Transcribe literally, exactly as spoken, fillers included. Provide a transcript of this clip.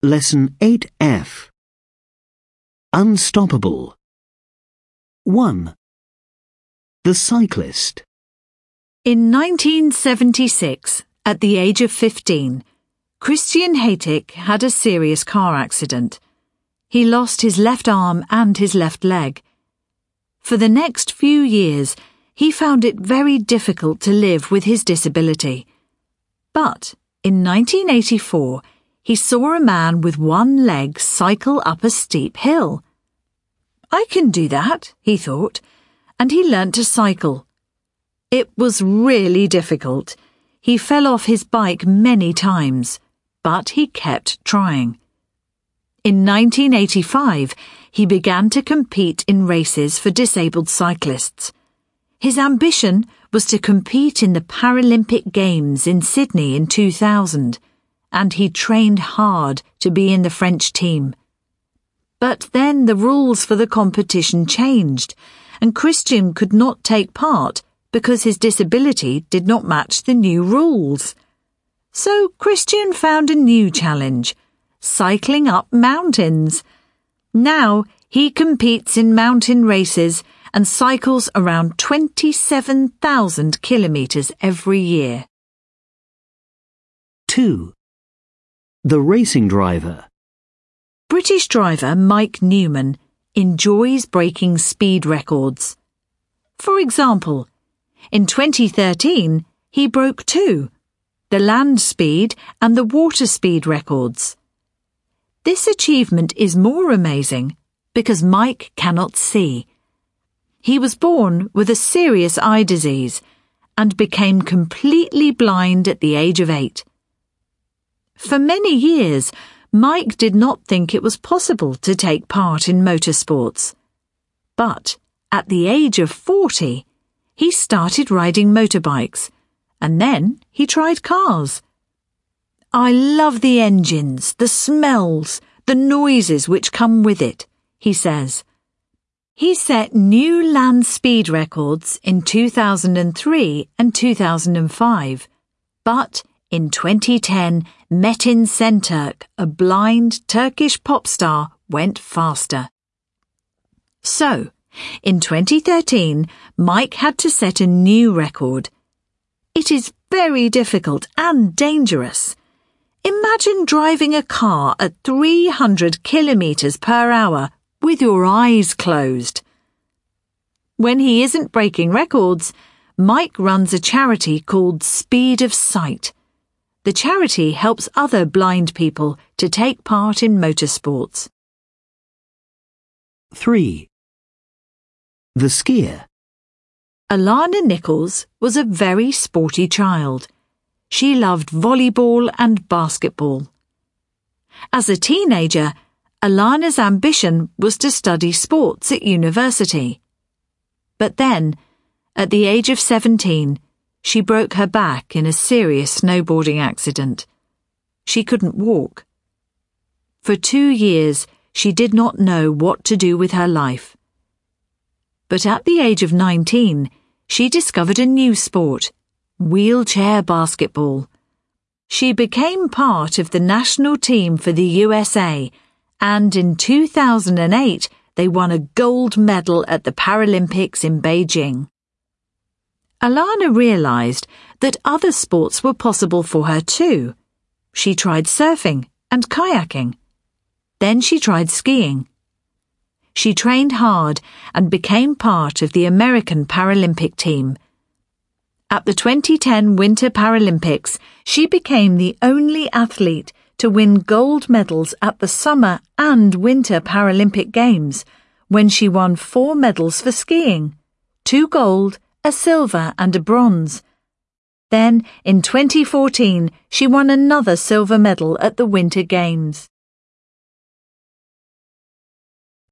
Lesson eight F. Unstoppable. one. The cyclist. In nineteen seventy-six, at the age of fifteen, Christian Haytik had a serious car accident. He lost his left arm and his left leg. For the next few years, he found it very difficult to live with his disability. But in nineteen eighty-four, he saw a man with one leg cycle up a steep hill. I can do that, he thought, and he learnt to cycle. It was really difficult. He fell off his bike many times, but he kept trying. In nineteen eighty-five, he began to compete in races for disabled cyclists. His ambition was to compete in the Paralympic Games in Sydney in two thousand, and he trained hard to be in the French team. But then the rules for the competition changed, and Christian could not take part because his disability did not match the new rules. So Christian found a new challenge, cycling up mountains. Now he competes in mountain races and cycles around twenty-seven thousand kilometres every year. two. The racing driver. British driver Mike Newman enjoys breaking speed records. For example, in twenty thirteen, he broke two, the land speed and the water speed records. This achievement is more amazing because Mike cannot see. He was born with a serious eye disease and became completely blind at the age of eight. For many years, Mike did not think it was possible to take part in motorsports. But at the age of forty, he started riding motorbikes, and then he tried cars. I love the engines, the smells, the noises which come with it, he says. He set new land speed records in two thousand three and two thousand five, but in twenty ten, Metin Şentürk, a blind Turkish pop star, went faster. So, in twenty thirteen, Mike had to set a new record. It is very difficult and dangerous. Imagine driving a car at three hundred kilometres per hour with your eyes closed. When he isn't breaking records, Mike runs a charity called Speed of Sight. The charity helps other blind people to take part in motorsports. three. The skier. Alana Nichols was a very sporty child. She loved volleyball and basketball. As a teenager, Alana's ambition was to study sports at university. But then, at the age of seventeen, she broke her back in a serious snowboarding accident. She couldn't walk. For two years, she did not know what to do with her life. But at the age of nineteen, she discovered a new sport, wheelchair basketball. She became part of the national team for the U S A, and in two thousand eight, they won a gold medal at the Paralympics in Beijing. Alana realized that other sports were possible for her too. She tried surfing and kayaking. Then she tried skiing. She trained hard and became part of the American Paralympic team. At the twenty ten Winter Paralympics, she became the only athlete to win gold medals at the Summer and Winter Paralympic Games, when she won four medals for skiing, two gold, a silver and a bronze. Then, in twenty fourteen, she won another silver medal at the Winter Games.